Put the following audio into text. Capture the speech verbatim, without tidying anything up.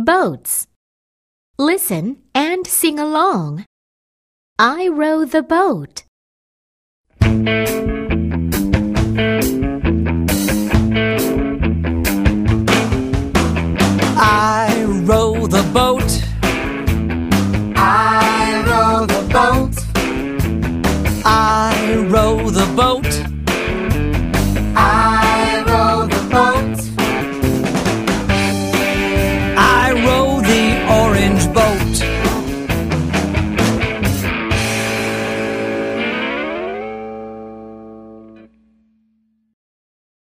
Boats. Listen and sing along. I row the boat. I row the boat